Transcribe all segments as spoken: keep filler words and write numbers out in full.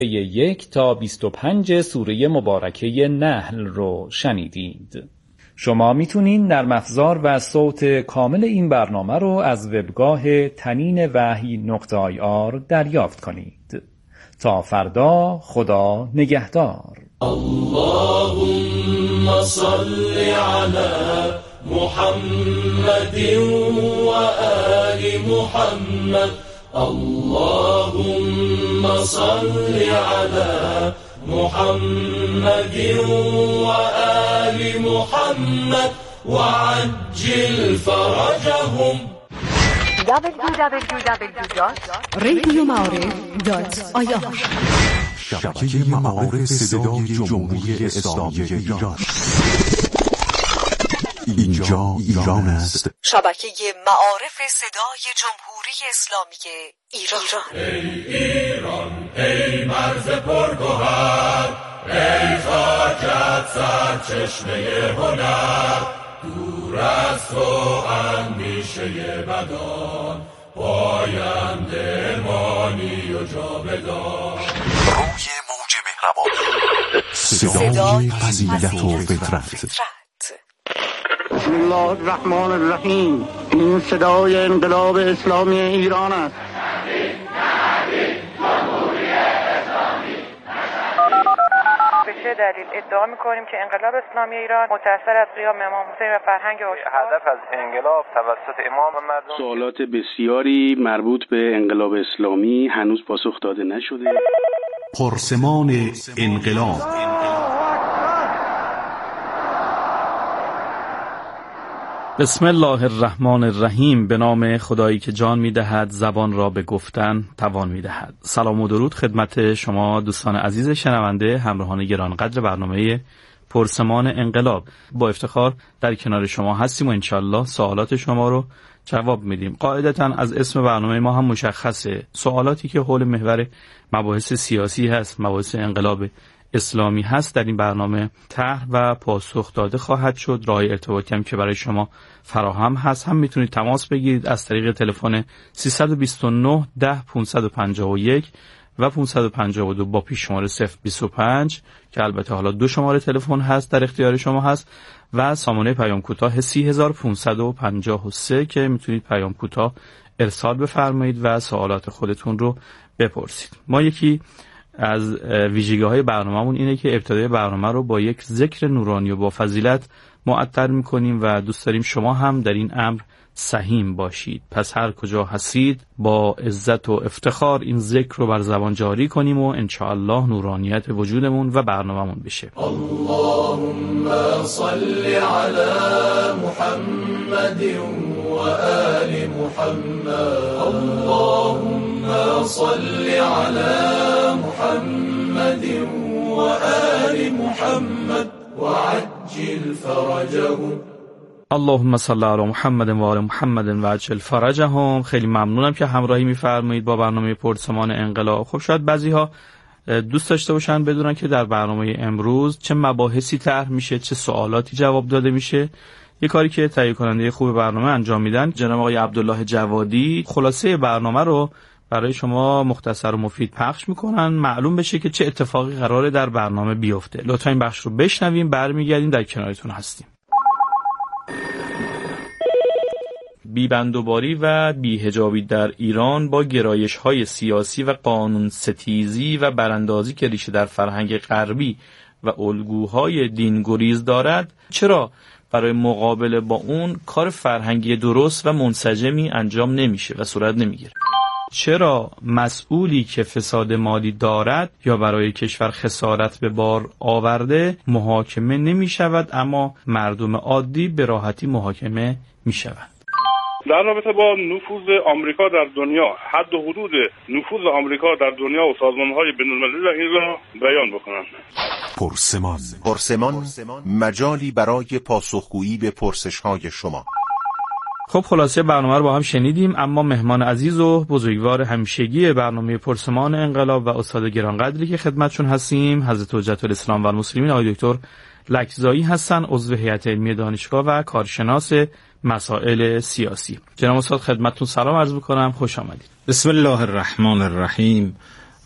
یک تا بیست و پنج سوره مبارکه نحل رو شنیدید. شما میتونین نرم افزار و صوت کامل این برنامه رو از وبگاه تنین وحی نقطه آی آر دریافت کنید. تا فردا، خدا نگهدار. اللهم صل علی محمد و آل محمد. اللهم صل علی محمد و آل محمد و عجل فرجهم. دبلیو دبلیو دبلیو دات رادیو معارف دات آی آر شبکه معارف صدای جمهوری اسلامی ایران. اینجا ایران است. شبکه معارف صدای جمهوری اسلامی ایران. ای ایران، ای مرز پرگوهر، ای خاکت سرچشمه هنر، دور از تو اندیشه بدان، پاینده مانی و جاودان. روی موج مهربان، صدای فضیلت و فطرت. بسم الله الرحمن الرحیم. این صدای انقلاب اسلامی ایران است. به چه دلیل ادعا می‌کنیم که انقلاب اسلامی ایران متأثر از قیام امام حسین و فرهنگ آشکار؟ هدف از انقلاب توسط امام و مردم. سوالات بسیاری مربوط به انقلاب اسلامی هنوز پاسخ داده نشده. پرسمان انقلاب. بسم الله الرحمن الرحیم. به نام خدایی که جان می‌دهد، زبان را به گفتن توان می‌دهد. سلام و درود خدمت شما دوستان عزیز شنونده، همراهان گرانقدر برنامه پرسمان انقلاب. با افتخار در کنار شما هستیم و انشالله سوالات شما رو جواب میدیم. قاعدتاً از اسم برنامه ما هم مشخصه، سوالاتی که حول محور مباحث سیاسی هست، مباحث انقلاب اسلامی هست، در این برنامه طرح و پاسخ داده خواهد شد. راه ارتباطی هم که برای شما فراهم هست، هم میتونید تماس بگیرید از طریق تلفن سیصد و بیست و نه ده پانصد و پنجاه و یک و پانصد و پنجاه و دو با پیش شماره صفر بیست و پنج که البته حالا دو شماره تلفن هست در اختیار شما هست، و سامانه پیام کوتاه سی هزار و پانصد و پنجاه و سه که میتونید پیام کوتاه ارسال بفرمایید و سوالات خودتون رو بپرسید. ما یکی از ویژگی‌های برنامه‌مون اینه که ابتدای برنامه رو با یک ذکر نورانی و با فضیلت معطر می‌کنیم و دوست داریم شما هم در این امر سهیم باشید. پس هر کجا هستید با عزت و افتخار این ذکر رو بر زبان جاری کنیم و انشاءالله نورانیت وجودمون و برنامه‌مون بشه. اللهم صل علی محمد و آل محمد. اللهم صل علی محمد و آل محمد و عجل فرجهم. اللهم صل علی محمد و آل محمد و عجل فرجهم. خیلی ممنونم که همراهی می‌فرمایید با برنامه پرسمان انقلاب. خب شاید بعضی‌ها دوست داشته باشن بدونن که در برنامه امروز چه مباحثی طرح میشه، چه سوالاتی جواب داده میشه. یه کاری که تهیه کننده خوب برنامه انجام میدن، جناب آقای عبدالله جوادی، خلاصه برنامه رو برای شما مختصر و مفید پخش میکنن، معلوم بشه که چه اتفاقی قراره در برنامه بیفته. لطفا این بخش رو بشنویم، برمیگردیم در کنارتون هستیم. بی‌بندوباری و بی‌حجابی در ایران با گرایش‌های سیاسی و قانون ستیزی و براندازی که ریشه در فرهنگ غربی و الگوهای دینگریز دارد، چرا برای مقابله با اون کار فرهنگی درست و منسجمی انجام نمیشه و صورت نمیگیره؟ چرا مسئولی که فساد مالی دارد یا برای کشور خسارت به بار آورده محاکمه نمی شود، اما مردم عادی به راحتی محاکمه می شود؟ در رابطه با نفوذ آمریکا در دنیا، حد و حدود نفوذ آمریکا در دنیا و سازمان‌های بین‌المللی را این را بیان بکنم. پرسمان. پرسمان مجالی برای پاسخگویی به پرسش‌های شما. خب خلاصه برنامه رو با هم شنیدیم، اما مهمان عزیز و بزرگوار همیشگی برنامه پرسمان انقلاب و استاد گرانقدری که خدمتشون هستیم، حضرت حجت الاسلام و المسلمین آقای دکتر لکزایی هستن، عضو هیئت علمی دانشگاه و کارشناس مسائل سیاسی. جناب استاد خدمتتون سلام عرض می‌کنم، خوش آمدید. بسم الله الرحمن الرحیم.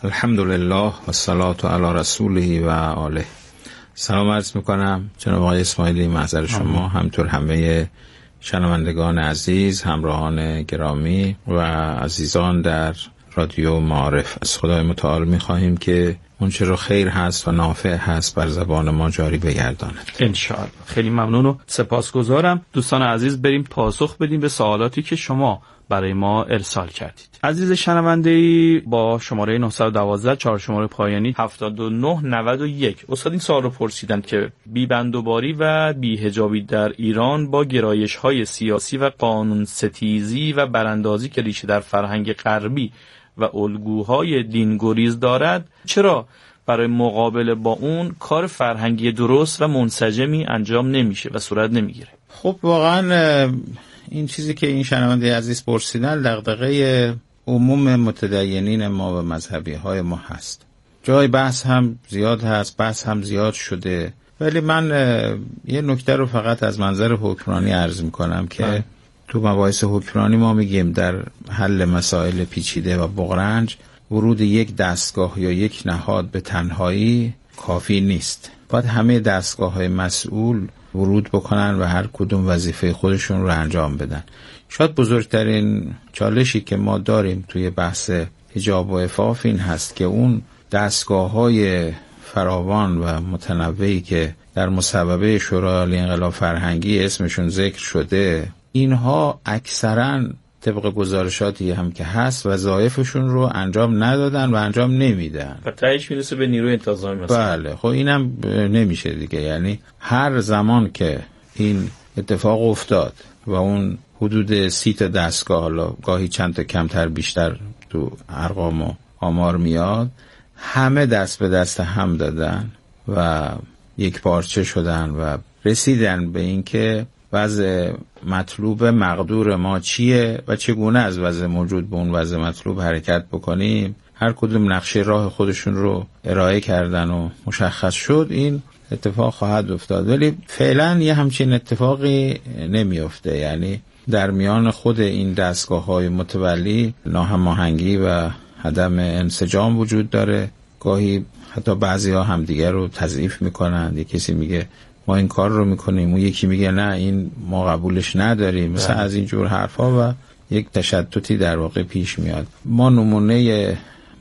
الحمدلله و الصلاة علی رسوله و آله. سلام عرض میکنم جناب آقای اسماعیلی، محضر شما، همطور همه شنوندگان عزیز، همراهان گرامی و عزیزان در رادیو معارف. از خدای متعال میخواهیم که اون چه رو خیر هست و نافع هست بر زبان ما جاری بگرداند انشاءالله. خیلی ممنون و سپاسگزارم. دوستان عزیز، بریم پاسخ بدیم به سوالاتی که شما برای ما ارسال کردید. عزیز شنونده‌ای با شماره نه یک دو چهار شماره پایانی هفتاد و نه نود و یک استاد این سوال رو پرسیدن که بی‌بندوباری و بی‌حجابی در ایران با گرایش‌های سیاسی و قانون ستیزی و براندازی که ریشه در فرهنگ غربی و الگوهای دینگریز دارد، چرا برای مقابله با اون کار فرهنگی درست و منسجمی انجام نمیشه و صورت نمیگیره؟ خب واقعا این چیزی که این شنونده عزیز پرسیدن دغدغه عموم متدینین ما و مذهبی های ما هست. جای بحث هم زیاد هست، بحث هم زیاد شده، ولی من یه نکته رو فقط از منظر حکمرانی عرض میکنم که ها. تو مباحث حکمرانی ما میگیم در حل مسائل پیچیده و بغرنج ورود یک دستگاه یا یک نهاد به تنهایی کافی نیست. باید همه دستگاه های مسئول ورود بکنن و هر کدوم وظیفه خودشون رو انجام بدن. شاید بزرگترین چالشی که ما داریم توی بحث حجاب و عفاف این هست که اون دستگاه های فراوان و متنوعی که در مصوبه شورای عالی انقلاب فرهنگی اسمشون ذکر شده، اینها اکثراً طبق گزارشاتی هم که هست وظایفشون رو انجام ندادن و انجام نمیدن و تهش میرسه به نیروی انتظامی مثلا. بله، خب اینم نمیشه دیگه. یعنی هر زمان که این اتفاق افتاد و اون حدود سی تا دستگاه، حالا گاهی چند تا کمتر بیشتر تو ارقام و آمار میاد، همه دست به دست هم دادن و یک پارچه شدن و رسیدن به این که وضع مطلوب مقدور ما چیه و چگونه از وضع موجود به اون وضع مطلوب حرکت بکنیم. هر کدوم نقشه راه خودشون رو ارائه کردن و مشخص شد این اتفاق خواهد افتاد، ولی فعلا یه همچین اتفاقی نمیفته. یعنی در میان خود این دستگاه های متولی ناهماهنگی و عدم انسجام وجود داره. گاهی حتی بعضی ها هم دیگر رو تضعیف میکنن. یه کسی میگه ما این کار رو میکنیم، اون یکی میگه نه این ما قبولش نداریم، مثلا از این جور حرفا و یک تشتتی در واقع پیش میاد. ما نمونه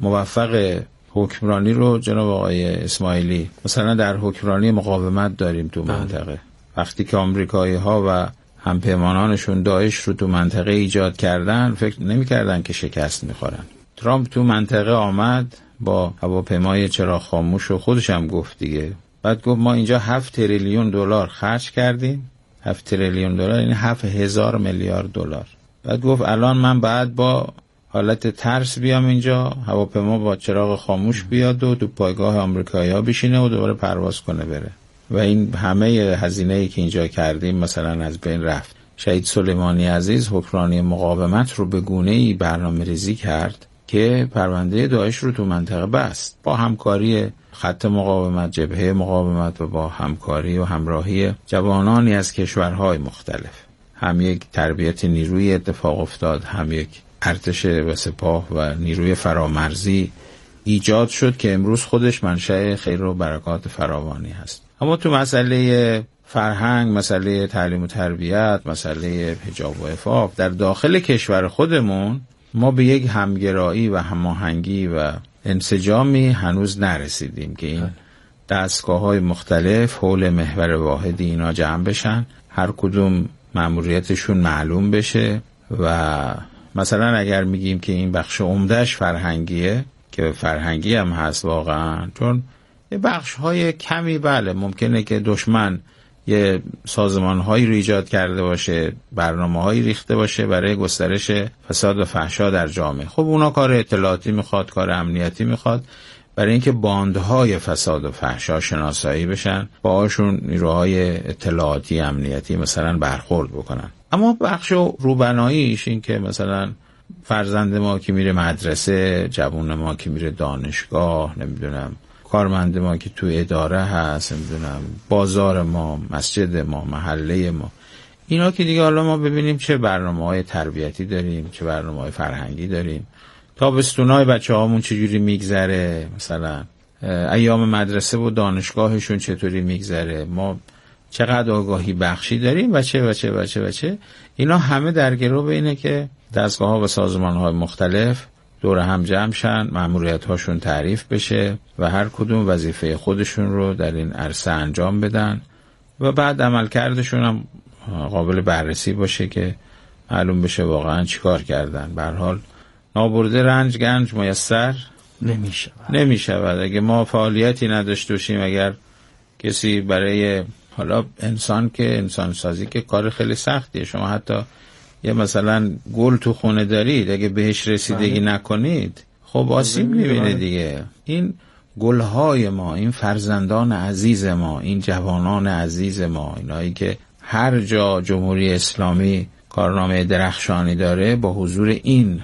موفق حکمرانی رو جناب آقای اسماعیلی مثلا در حکمرانی مقاومت داریم تو منطقه. وقتی که آمریکایی ها و همپیمانانشون داعش رو تو منطقه ایجاد کردن فکر نمی‌کردن که شکست می‌خورن. ترامپ تو منطقه آمد با هواپیمای چراغ خاموش و خودش هم گفت دیگه، بعد گفت ما اینجا هفت تریلیون دلار خرج کردیم. هفت تریلیون دلار یعنی هفت هزار میلیارد دلار. بعد گفت الان من بعد با حالت ترس بیام اینجا، هواپیما با چراغ خاموش بیاد و تو پایگاه آمریکایی‌ها بشینه و دوباره پرواز کنه بره و این همه هزینه‌ای که اینجا کردیم مثلا از بین رفت. شهید سلیمانی عزیز حکمرانی مقاومت رو به گونه‌ای برنامه‌ریزی کرد که پرونده داعش رو تو منطقه بست با همکاری خط مقاومت، جبهه مقاومت و با همکاری و همراهی جوانانی از کشورهای مختلف. هم یک تربیت نیروی اتفاق افتاد، هم یک ارتش و سپاه و نیروی فرامرزی ایجاد شد که امروز خودش منشأ خیر و برکات فراوانی هست. اما تو مسئله فرهنگ، مسئله تعلیم و تربیت، مسئله حجاب و عفاف در داخل کشور خودمون ما به یک همگرایی و هماهنگی و انسجامی هنوز نرسیدیم که این دستگاه‌های مختلف حول محور واحدی اینا جمع بشن، هر کدوم مأموریتشون معلوم بشه و مثلا اگر میگیم که این بخش عمدهش فرهنگیه که فرهنگی هم هست واقعا، چون یه بخش‌های کمی بله ممکنه که دشمن یه سازمان‌هایی رو ایجاد کرده باشه، برنامه‌هایی ریخته باشه برای گسترش فساد و فحشا در جامعه. خب اونا کار اطلاعاتی میخواد، کار امنیتی میخواد، برای اینکه باندهای فساد و فحشا شناسایی بشن، باهاشون نیروهای اطلاعاتی امنیتی مثلا برخورد بکنن. اما بخش روبناییش این که مثلا فرزند ما که میره مدرسه، جوون ما که میره دانشگاه، نمیدونم کارمند ما که تو اداره هست، نمیدونم بازار ما، مسجد ما، محله ما، اینا که دیگه حالا ما ببینیم چه برنامه‌های تربیتی داریم، چه برنامه‌های فرهنگی داریم، تابستونای بچه هامون چجوری میگذره، مثلا ایام مدرسه و دانشگاهشون چطوری میگذره، ما چقدر آگاهی بخشی داریم و چه و چه و چه و چه. اینا همه در گرو اینه که دستگاه ها و سازمان های مختلف دور هم جمع شن، مأموریت هاشون تعریف بشه و هر کدوم وظیفه خودشون رو در این عرصه انجام بدن و بعد عملکردشون هم قابل بررسی باشه که معلوم بشه واقعا چیکار کردن. به هر حال نابرده رنج گنج میسر نمیشه نمیشه اگه ما فعالیتی نداشته باشیم. اگر کسی برای حالا انسان که انسان سازی که کار خیلی سختیه، شما حتی یه مثلا گل تو خونه دارید اگه بهش رسیدگی نکنید خب آسیب میبینه دیگه. این گلهای ما، این فرزندان عزیز ما، این جوانان عزیز ما، اینایی که هر جا جمهوری اسلامی کارنامه درخشانی داره با حضور این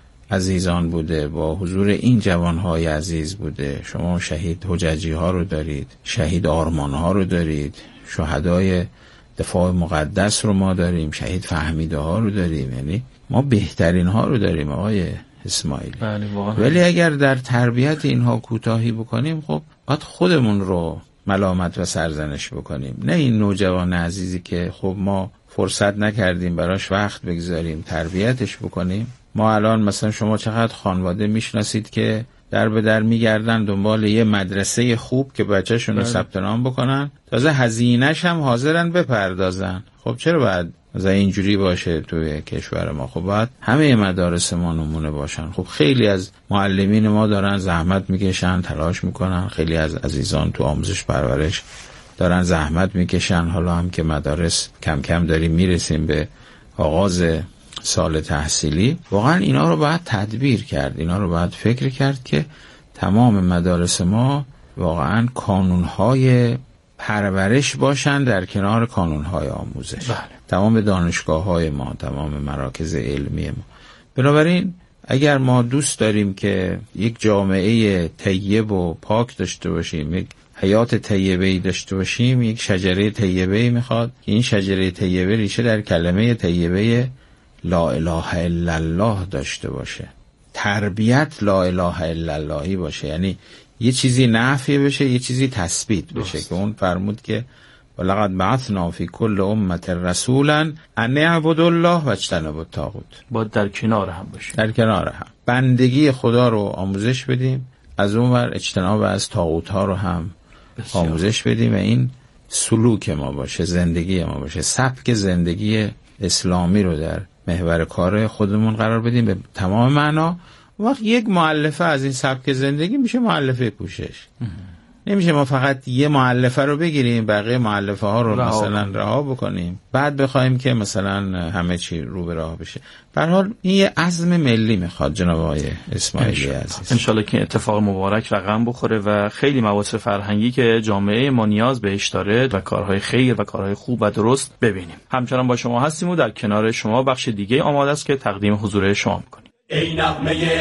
عزیزان بوده، با حضور این جوانهای عزیز بوده. شما شهید حججی ها رو دارید، شهید آرمان ها رو دارید، شهدای دفاع مقدس رو ما داریم، شهید فهمیده ها رو داریم. یعنی ما بهترین ها رو داریم آقای اسماعیلی. ولی اگر در تربیت اینها کوتاهی بکنیم خب باید خودمون رو ملامت و سرزنش بکنیم، نه این نوجوان عزیزی که خب ما فرصت نکردیم براش وقت بگذاریم تربیتش بکنیم. ما الان مثلا شما چقدر خانواده میشناسید که در به در میگردن دنبال یه مدرسه خوب که بچه‌شون رو ثبت نام بکنن، تازه هزینه‌ش هم حاضرن بپردازن. خب چرا باید مثلا اینجوری باشه توی کشور ما؟ خب باید همه مدارس ما نمونه باشن. خب خیلی از معلمین ما دارن زحمت میکشن، تلاش میکنن، خیلی از عزیزان تو آموزش پرورش دارن زحمت میکشن. حالا هم که مدارس کم کم داریم میرسیم به آغاز سال تحصیلی، واقعا اینا رو باید تدبیر کرد، اینا رو باید فکر کرد که تمام مدارس ما واقعا کانونهای پرورش باشن در کنار کانونهای آموزش. بله. تمام دانشگاه‌های ما، تمام مراکز علمی ما. بنابراین اگر ما دوست داریم که یک جامعه طیب و پاک داشته باشیم، یک حیات طیبه‌ای داشته باشیم، یک شجره طیبه‌ای میخواد که این شجره طیبه ریشه در کلمه طیبه لا اله الا الله داشته باشه، تربیت لا اله الا اللهی باشه، یعنی یه چیزی نفی بشه، یه چیزی تثبیت بشه. که اون فرمود که ولقد بعثنا فی کل امة رسولا ان اعبدوا الله واجتنبوا الطاغوت. باید در کنار هم باشیم، در کنار هم بندگی خدا رو آموزش بدیم، از اون ور اجتناب از طاغوت ها رو هم بسیار آموزش بدیم و این سلوک ما باشه، زندگی ما باشه، سبک زندگی اسلامی رو در محور کار خودمون قرار بدیم به تمام معنا. وقت یک مؤلفه از این سبک زندگی میشه مؤلفه پوشش. نمیشه ما فقط یه مؤلفه رو بگیریم بقیه مؤلفه ها رو رها مثلا رها بکنیم بعد بخوایم که مثلا همه چی رو به راه بشه. به هر حال این یه عزم ملی میخواد جناب آقای اسماعیلی عزیز. انشالله که اتفاق مبارک رقم بخوره و خیلی مواد فرهنگی که جامعه ما نیاز بهش داره و کارهای خیر و کارهای خوب و درست ببینیم. همچنان با شما هستیم و در کنار شما بخش دیگه آماده است که تقدیم حضور شما میکنیم. ای نغمه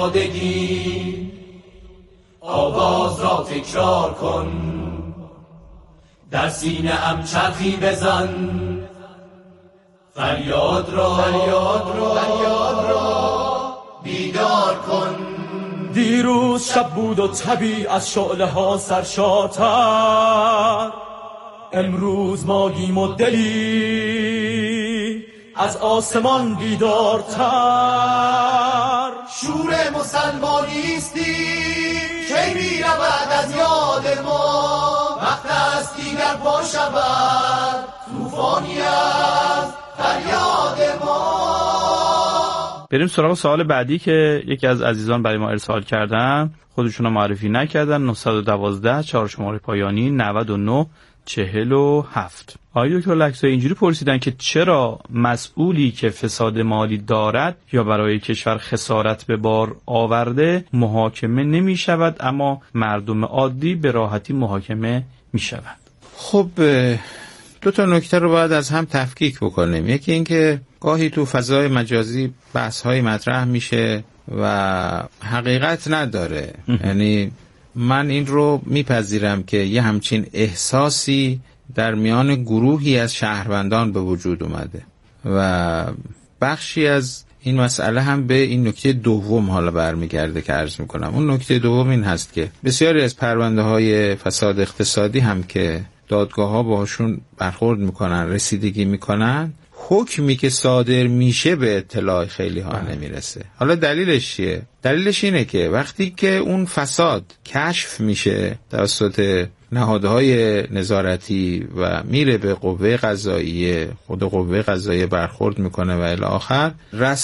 آزادگی آواز را تکرار کن، در سینه ام چرخی بزن، فریاد را فریاد را فریاد را بیدار کن. دیروز شب بود و طبیع از شعله ها سرشارتر، امروز ماییم و دلی از آسمان بیدارتر. شور مسلمانیستی کی می رود از یاد ما، وقت است دیگر پا شود طوفانی از فریاد ما. بریم سراغ سوال بعدی که یکی از عزیزان برای ما ارسال کردن، خودشون رو معرفی نکردن. نه یک دو چهار شماره پایانی نود و نه چهل و هفت. آقای دکتر لکزایی اینجوری پرسیدن که چرا مسئولی که فساد مالی دارد یا برای کشور خسارت به بار آورده محاکمه نمی شود اما مردم عادی به راحتی محاکمه می شود؟ خب دو تا نکته رو باید از هم تفکیک بکنیم. یکی این که گاهی تو فضای مجازی بحث‌های مطرح میشه و حقیقت نداره. یعنی من این رو میپذیرم که یه همچین احساسی در میان گروهی از شهروندان به وجود اومده و بخشی از این مسئله هم به این نکته دوم حالا برمیگرده که عرض میکنم. اون نکته دوم این هست که بسیاری از پرونده های فساد اقتصادی هم که دادگاه ها باهاشون برخورد میکنن، رسیدگی میکنن، حکمی که صادر میشه به اطلاع خیلی ها نمیرسه. حالا دلیلش چیه؟ دلیلش اینه که وقتی که اون فساد کشف میشه توسط نهادهای نظارتی و میره به قوه قضاییه، خود قوه قضاییه برخورد میکنه و الی آخر،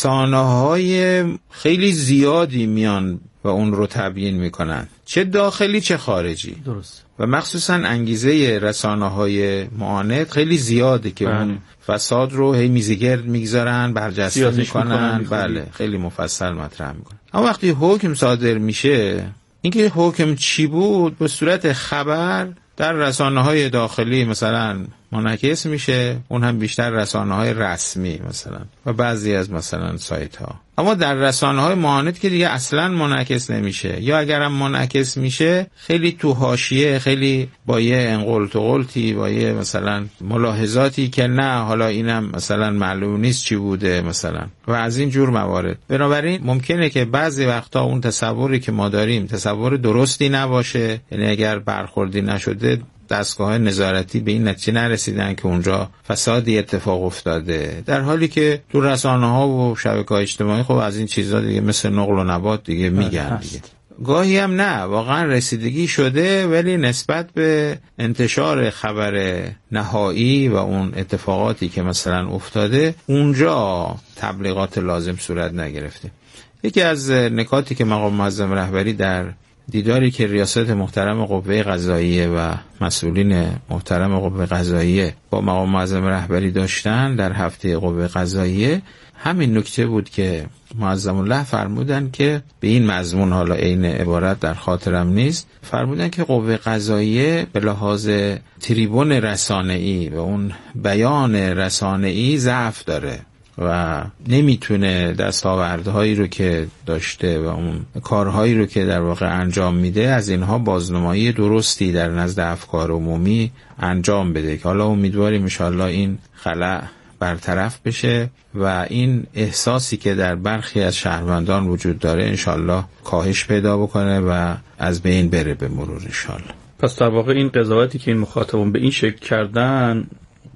رسانه‌های خیلی زیادی میان و اون رو تبیین میکنن، چه داخلی چه خارجی. درست. و مخصوصا انگیزه رسانه‌های معاند خیلی زیاده که بله. اون فساد رو هی میزگرد میگذارن، برجسته میکنن، بله خیلی مفصل مطرح میکنن. اما وقتی حکم صادر میشه، اینکه حکم چی بود به صورت خبر در رسانه‌های داخلی مثلا منعکس میشه، اون هم بیشتر رسانه‌های رسمی مثلا و بعضی از مثلا سایت‌ها. اما در رسانه‌های معاند که دیگه اصلاً منعکس نمیشه، یا اگرم منعکس میشه خیلی تو حاشیه، خیلی با یه انقلت و قلتی، با یه مثلا ملاحظاتی که نه حالا اینم مثلا معلوم نیست چی بوده مثلا و از این جور موارد. بنابراین ممکنه که بعضی وقتا اون تصوری که ما داریم تصور درستی نباشه، یعنی اگر برخوردی نشده دستگاه نظارتی به این نتیجه نرسیدن که اونجا فسادی اتفاق افتاده، در حالی که تو رسانه‌ها و شبکه‌های اجتماعی خب از این چیزا دیگه مثل نقل و نبات دیگه میگن دیگه. گاهی هم نه، واقعا رسیدگی شده ولی نسبت به انتشار خبر نهایی و اون اتفاقاتی که مثلا افتاده اونجا تبلیغات لازم صورت نگرفته. یکی از نکاتی که مقام معظم رهبری در دیداری که ریاست محترم قوه قضاییه و مسئولین محترم قوه قضاییه با مقام معظم رهبری داشتن در هفته قوه قضاییه، همین نکته بود که معظم الله فرمودن که به این مضمون، حالا عین عبارت در خاطرم نیست، فرمودن که قوه قضاییه به لحاظ تریبون رسانه‌ای و اون بیان رسانه‌ای ضعف داره و نمیتونه دستاوردهایی رو که داشته و اون کارهایی رو که در واقع انجام میده از اینها بازنمایی درستی در نزد افکار عمومی انجام بده، که حالا امیدواریم انشالله این خلأ برطرف بشه و این احساسی که در برخی از شهروندان وجود داره انشالله کاهش پیدا بکنه و از بین بره به مرور انشالله. پس در واقع این قضاوتی که این مخاطبان به این شکل کردن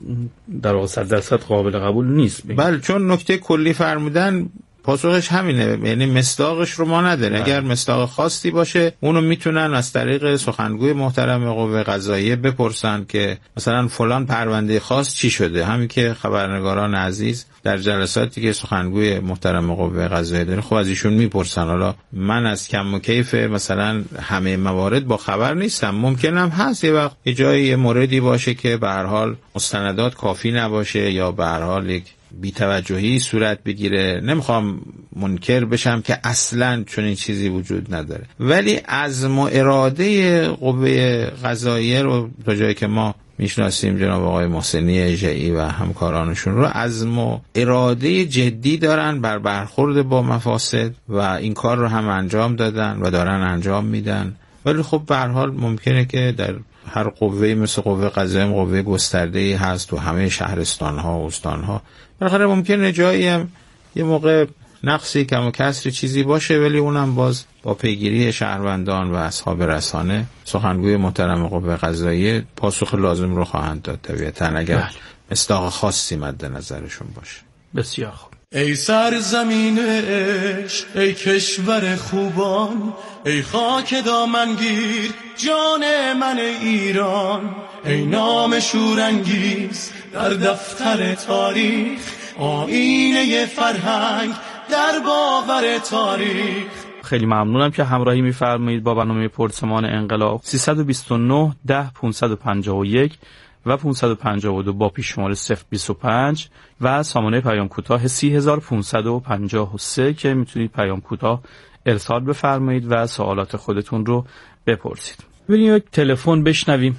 در واقع صد درصد قابل قبول نیست. بله، چون نکته کلی فرمودن پاسخش همینه، یعنی مصداقش رو ما نداره. اگر مصداق خاصی باشه اونو میتونن از طریق سخنگوی محترم قوه قضاییه بپرسن که مثلا فلان پرونده خاص چی شده، همین که خبرنگاران عزیز در جلساتی که سخنگوی محترم قوه قضاییه داره خب از ایشون میپرسن. حالا من از کم و کیف مثلا همه موارد با خبر نیستم، ممکنم هست یه وقت یه جایی یه موردی باشه که به هر حال مستندات کافی نباشه یا به هر حال یک بی‌توجهی صورت بگیره. نمیخوام منکر بشم که اصلاً چون این چیزی وجود نداره، ولی عزم و اراده قوه قضاییه رو تا جایی که ما میشناسیم جناب آقای محسنی ژئی و همکارانشون رو عزم و اراده جدی دارن بر برخورد با مفاسد و این کار رو هم انجام دادن و دارن انجام میدن. ولی خب به هر حال ممکنه که در هر قوه‌ای مثل قوه قضاییه قوه گسترده‌ای هست تو همه شهرستان‌ها و استان‌ها، بالاخره ممکنه جایی هم یه موقع نقصی کم و کسری چیزی باشه، ولی اونم باز با پیگیری شهروندان و اصحاب رسانه سخنگوی محترم قوه قضاییه پاسخ لازم رو خواهند داد طبیعتاً اگر مصداق خاصی مد نظرشون باشه. بسیار خوب. ای سرزمین عشق، ای کشور خوبان، ای خاک دامنگیر جان من ایران، ای نام شورانگیز در دفتر تاریخ، آیینه فرهنگ در باور تاریخ. خیلی ممنونم که همراهی می‌فرمایید با برنامه پرسمان انقلاب. سیصد و بیست و نه ده پانصد و پنجاه و یک و پانصد و پنجاه و دو با پیش شماره صفر بیست و پنج و سامانه پیام کوتاه سی هزار و پانصد و پنجاه و سه که میتونید پیام کوتاه ارسال بفرمایید و سوالات خودتون رو بپرسید. بریم یک تلفن بشنویم.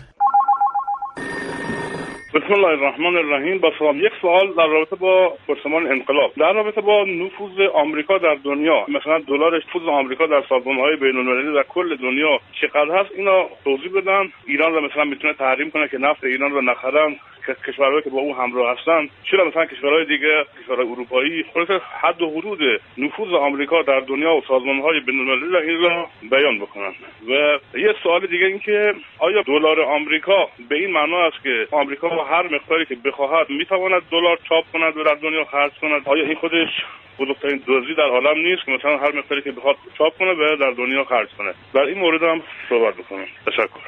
بسم الله الرحمن الرحیم. با سلام، یک سوال در رابطه با پرسمان انقلاب، در رابطه با نفوذ آمریکا در دنیا، مثلا دلار نفوذ آمریکا در سازمان‌های بین‌المللی در کل دنیا چقدر هست، اینا توضیح بدن. ایران رو مثلا میتونه تحریم کنه که نفت ایران رو نخرن، کشورهایی که با او همراه هستند، چرا مثلا کشورهای دیگه، کشورهای اروپایی، خلاصه حد و حدود نفوذ آمریکا در دنیا و سازمان‌های بین‌المللی این را بیان بکنند. و یه سوال دیگه این که آیا دلار آمریکا به این معنا است که آمریکا هر مقداری که بخواهد میتواند دلار چاپ کند و در دنیا خرج کند؟ آیا این خودش بزرگترین دزدی در عالم نیست که مثلا هر مقداری که بخواد چاپ کنه و در دنیا خرج کنه؟ در این مورد هم صحبت بکنم. تشکر.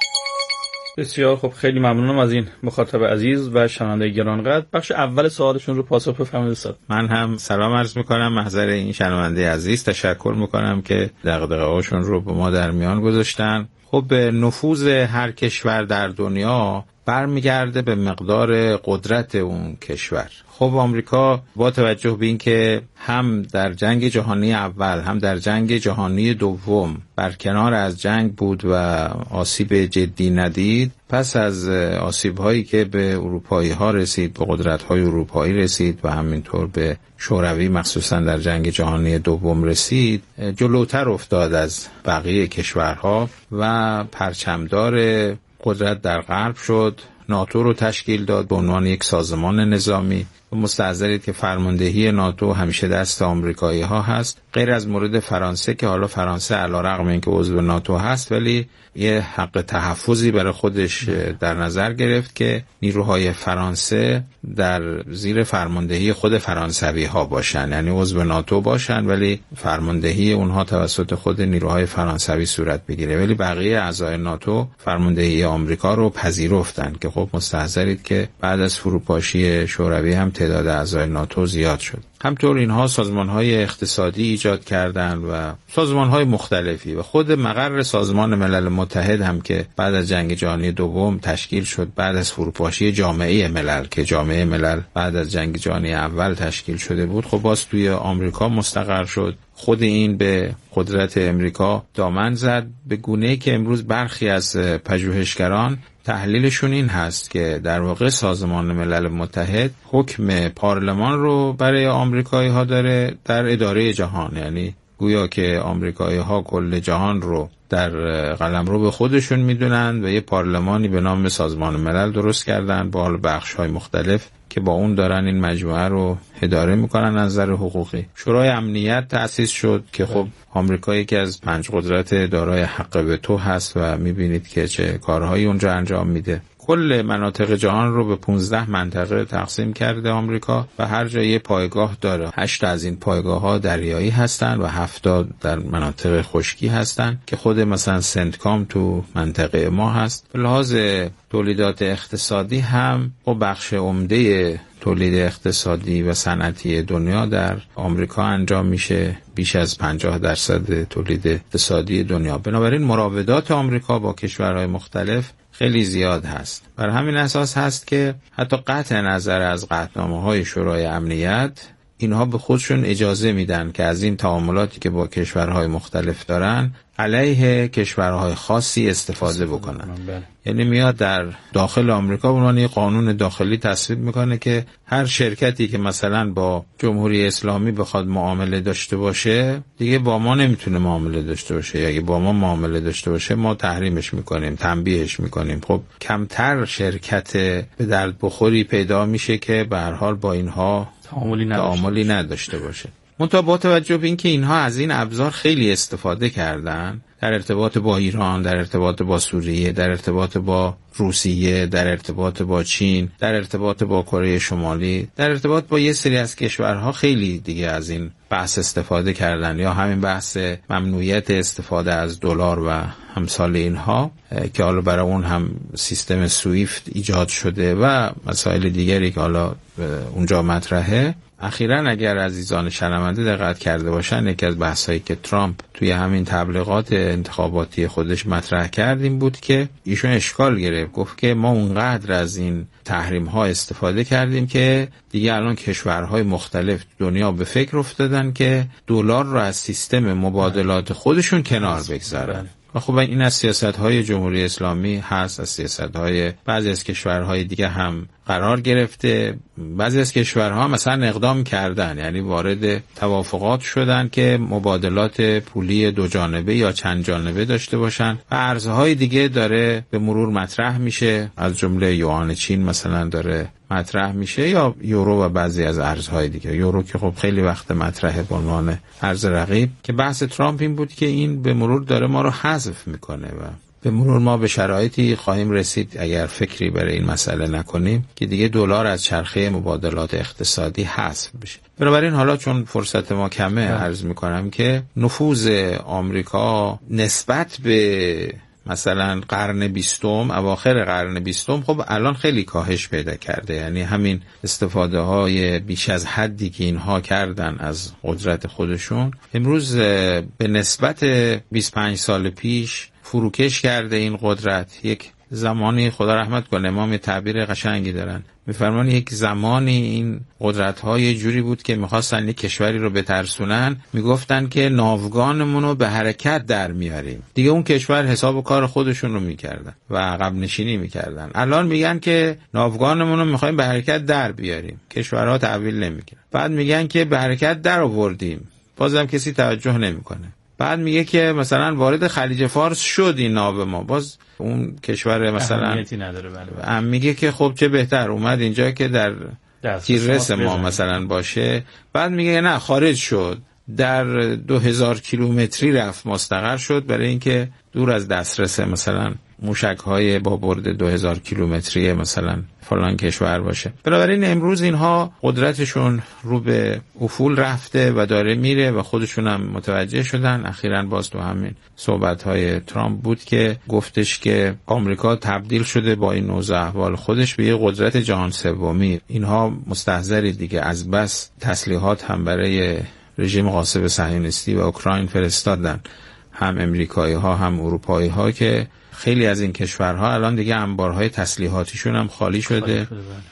بسیار خب، خیلی ممنونم از این مخاطب عزیز و شنونده گرانقدر. بخش اول سوالشون رو پاسخ بفرمایید استاد. من هم سلام عرض میکنم محضر این شنونده عزیز، تشکر میکنم که دغدغه‌هاشون رو با ما در میان گذاشتن. خب نفوذ هر کشور در دنیا برمیگرده به مقدار قدرت اون کشور. خب آمریکا با توجه به این که هم در جنگ جهانی اول هم در جنگ جهانی دوم برکنار از جنگ بود و آسیب جدی ندید، پس از آسیب هایی که به اروپایی ها رسید، به قدرت های اروپایی رسید و همینطور به شوروی مخصوصا در جنگ جهانی دوم رسید، جلوتر افتاد از بقیه کشورها و پرچمدار قدرت در غرب شد. ناتو رو تشکیل داد به عنوان یک سازمان نظامی. مستحضرید که فرماندهی ناتو همیشه دست آمریکایی ها هست، غیر از مورد فرانسه که حالا فرانسه علیرغم اینکه عضو ناتو هست ولی یه حق تحفظی برای خودش در نظر گرفت که نیروهای فرانسه در زیر فرماندهی خود فرانسوی ها باشن، یعنی عضو ناتو باشن ولی فرماندهی اونها توسط خود نیروهای فرانسوی صورت بگیره، ولی بقیه اعضای ناتو فرماندهی آمریکا رو پذیرفتن که خب مستحضرید که بعد از فروپاشی شوروی هم تعداد اعضای ناتو زیاد شد. همطور اینها سازمان‌های اقتصادی ایجاد کردند و سازمان‌های مختلفی و خود مقر سازمان ملل متحد هم که بعد از جنگ جهانی دوم تشکیل شد، بعد از فروپاشی جامعه ملل که جامعه ملل بعد از جنگ جهانی اول تشکیل شده بود، خب باز توی آمریکا مستقر شد. خود این به قدرت امریکا دامن زد، به گونه‌ای که امروز برخی از پژوهشگران تحلیلشون این هست که در واقع سازمان ملل متحد حکم پارلمان رو برای آمریکایی ها داره در اداره جهان، یعنی گویا که آمریکایی ها کل جهان رو در قلمرو به خودشون میدونن و یه پارلمانی به نام سازمان ملل درست کردن با بخش های مختلف که با اون دارن این مجموعه رو اداره میکنن از نظر حقوقی. شورای امنیت تأسیس شد که خب آمریکا یکی از پنج قدرت دارای حق وتو هست و میبینید که چه کارهایی اونجا انجام میده. کل مناطق جهان رو به پانزده منطقه تقسیم کرده آمریکا و هر جا یه پایگاه داره. هشت از این پایگاه ها دریایی هستن و هفتاد در مناطق خشکی هستن که خود مثلا سنتکام تو منطقه ما هست. به لحاظ تولیدات اقتصادی هم و بخش عمده تولید اقتصادی و صنعتی دنیا در آمریکا انجام میشه، بیش از پنجاه درصد تولید اقتصادی دنیا. بنابراین مراودات آمریکا با کشورهای مختلف خیلی زیاد هست. بر همین اساس هست که حتی قطع نظر از قطعنامه‌های شورای امنیت، اینها به خودشون اجازه میدن که از این تعاملاتی که با کشورهای مختلف دارن علیه کشورهای خاصی استفاده بکنن. یعنی میاد در داخل آمریکا به عنوان یک قانون داخلی تصویب میکنه که هر شرکتی که مثلا با جمهوری اسلامی بخواد معامله داشته باشه دیگه با ما نمیتونه معامله داشته باشه، یا اگه با ما معامله داشته باشه ما تحریمش میکنیم، تنبیهش میکنیم. خب کمتر شرکت به درد بخوری پیدا میشه که به هر حال با اینها تعاملی نداشته, تعاملی نداشته باشه. منتها با توجه به اینکه اینها از این ابزار خیلی استفاده کردن در ارتباط با ایران، در ارتباط با سوریه، در ارتباط با روسیه، در ارتباط با چین، در ارتباط با کره شمالی، در ارتباط با یه سری از کشورها خیلی دیگه از این بحث استفاده کردن، یا همین بحث ممنوعیت استفاده از دلار و امثال اینها که حالا برای اون هم سیستم سویفت ایجاد شده و مسائل دیگری که حالا اونجا مطرحه. اخیراً اگر عزیزان شنونده دقت کرده باشن، یکی از بحثایی که ترامپ توی همین تبلیغات انتخاباتی خودش مطرح کرد این بود که ایشون اشکال گرفت، گفت که ما اونقدر از این تحریم ها استفاده کردیم که دیگه الان کشورهای مختلف دنیا به فکر افتادن که دلار رو از سیستم مبادلات خودشون کنار بگذارن. و خب این از سیاست‌های جمهوری اسلامی هست، از سیاست‌های بعضی از کشورهای دیگه هم قرار گرفته. بعضی از کشورها مثلا اقدام کردن، یعنی وارد توافقات شدن که مبادلات پولی دو جانبه یا چند جانبه داشته باشن و ارزهای دیگه داره به مرور مطرح میشه، از جمله یوان چین مثلا داره مطرح میشه یا یورو و بعضی از ارزهای دیگه. یورو که خب خیلی وقت مطرحه به عنوان ارز رقیب، که بحث ترامپ این بود که این به مرور داره ما رو حذف میکنه و به مرور ما به شرایطی خواهیم رسید اگر فکری برای این مسئله نکنیم که دیگه دلار از چرخه مبادلات اقتصادی حذف بشه. بنابراین حالا چون فرصت ما کمه عرض میکنم که نفوذ آمریکا نسبت به مثلا قرن بیستم، اواخر قرن بیستم، خب الان خیلی کاهش پیدا کرده. یعنی همین استفاده های بیش از حدی که اینها کردن از قدرت خودشون امروز به نسبت بیست و پنج سال پیش فروکش کرده این قدرت. یک زمانی خدا رحمت کنه امام تعبیر قشنگی دارن، میفرمان یک زمانی این قدرت‌ها یه جوری بود که می‌خواستن یک کشوری رو بترسونن، میگفتن که ناوگانمون رو به حرکت در میاریم. دیگه اون کشور حساب و کار خودشون رو میکردن و عقب نشینی میکردن. الان میگن که ناوگانمون رو می‌خوایم به حرکت در بیاریم، کشورها تحویل نمیگیرن. بعد میگن که به حرکت در آوردیم، بازم کسی توجه نمیکنه. بعد میگه که مثلا وارد خلیج فارس شد این ناو ما، باز اون کشور مثلا اهمیتی نداره. بله بله. میگه که خب چه بهتر اومد اینجا که در تیررس ما مثلا باشه. بعد میگه نه خارج شد، در دو هزار کیلومتری رفت مستقر شد برای اینکه دور از دسترس مثلا موشک‌های با برد دو هزار کیلومتری مثلا فلان کشور باشه. بنابراین امروز اینها قدرتشون رو به افول رفته و داره میره و خودشون هم متوجه شدن. اخیراً باز تو همین صحبت‌های ترامپ بود که گفتش که آمریکا تبدیل شده با این نوع احوال خودش به یه قدرت جهان سومی. اینها مستحضری دیگه از بس تسلیحات هم برای رژیم غاصب صهیونیستی و اوکراین فرستادن، هم امریکایی ها هم اروپایی ها، که خیلی از این کشورها الان دیگه انبارهای تسلیحاتیشون هم خالی شده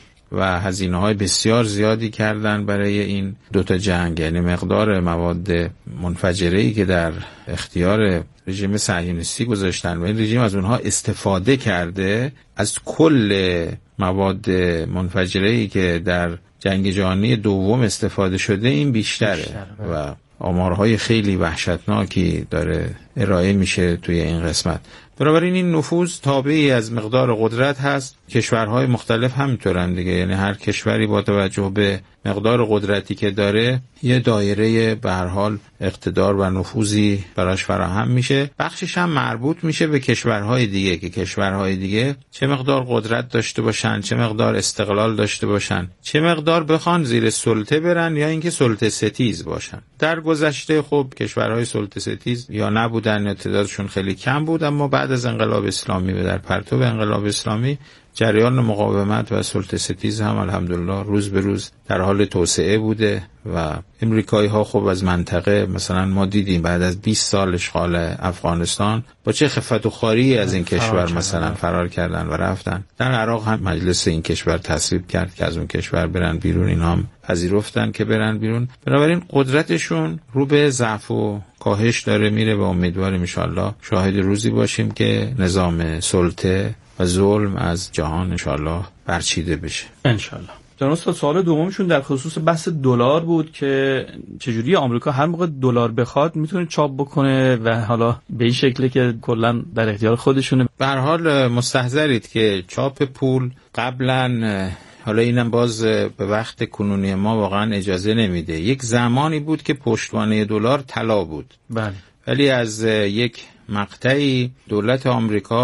و هزینه های بسیار زیادی کردن برای این دوتا جنگ. یعنی مقدار مواد منفجره‌ای که در اختیار رژیم صهیونیستی گذاشتن و این رژیم از اونها استفاده کرده، از کل مواد منفجره‌ای که در جنگ جهانی دوم استفاده شده این بیشتره, بیشتره و آمارهای خیلی وحشتناکی داره ارائه میشه توی این قسمت. بنابراین این نفوذ تابعی از مقدار قدرت هست. کشورهای مختلف همینطورن دیگه، یعنی هر کشوری با توجه به مقدار قدرتی که داره یه دایره به هر حال اقتدار و نفوذی براش فراهم میشه. بخشش هم مربوط میشه به کشورهای دیگه که کشورهای دیگه چه مقدار قدرت داشته باشن، چه مقدار استقلال داشته باشن، چه مقدار بخوان زیر سلطه برن یا اینکه سلطه ستیز باشن. در گذشته خب کشورهای سلطه ستیز یا نبودن یا تعدادشون خیلی کم بود، اما بعد از انقلاب اسلامی و در پرتو انقلاب اسلامی جریان مقاومت و سلطه ستیز هم الحمدلله روز به روز در حال توسعه بوده و امریکایی ها خب از منطقه مثلا ما دیدیم بعد از بیست سال اشغال افغانستان با چه خفت و خاری از این کشور مثلا فرار کردن و رفتن. در عراق هم مجلس این کشور تصویب کرد که از اون کشور برن بیرون، اینا هم پذیرفتن که برن بیرون. بنابراین قدرتشون رو به ضعف و کاهش داره میره و امیدواریم ان شاء الله شاهد روزی باشیم که نظام سلطه و ظلم از جهان ان شاء الله برچیده بشه ان شاء الله. جناب استاد سوال دومشون در خصوص بحث دلار بود که چجوری آمریکا هر موقع دلار بخواد میتونه چاپ بکنه و حالا به این شکلی که کلا در اختیار خودشونه. به هر حال مستحضرید که چاپ پول قبلا، حالا اینم باز به وقت کنونی ما واقعا اجازه نمیده، یک زمانی بود که پشتوانه دلار طلا بود. بله. ولی از یک مقطعی دولت آمریکا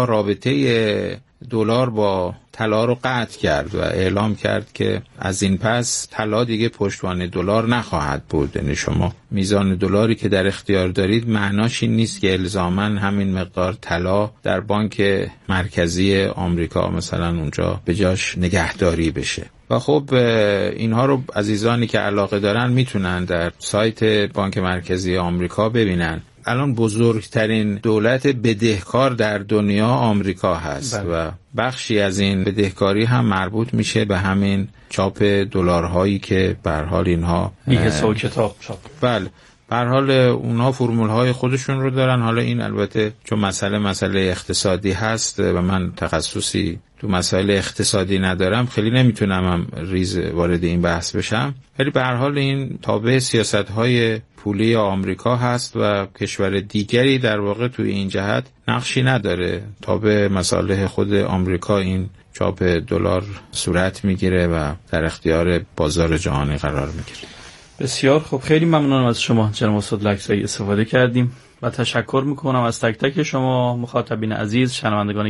رابطه دلار با طلا رو قطع کرد و اعلام کرد که از این پس طلا دیگه پشتوانه دلار نخواهد بود. یعنی شما میزان دلاری که در اختیار دارید معناش این نیست که الزاماً همین مقدار طلا در بانک مرکزی آمریکا مثلا اونجا به جاش نگهداری بشه. و خب اینها رو عزیزانی که علاقه دارن میتونن در سایت بانک مرکزی آمریکا ببینن. الان بزرگترین دولت بدهکار در دنیا آمریکا هست. بله. و بخشی از این بدهکاری هم مربوط میشه به همین چاپ دلارهایی که به هر حال اینها بی حساب کتاب چاپ. بله. به هر حال اونها فرمول های خودشون رو دارن. حالا این البته چون مسئله مسئله اقتصادی هست و من تخصصی تو مسائل اقتصادی ندارم، خیلی نمیتونم هم ریز وارد این بحث بشم، ولی به هر حال این تابع سیاست‌های پولی آمریکا هست و کشور دیگری در واقع توی این جهت نقشی نداره. تابع مصالح خود آمریکا این چاپ دلار صورت میگیره و در اختیار بازار جهانی قرار میگیره. بسیار خب، خیلی ممنونم از شما جناب استاد لکزایی، استفاده کردیم و تشکر میکنم از تک تک شما مخاطبین عزیز، شنوندگان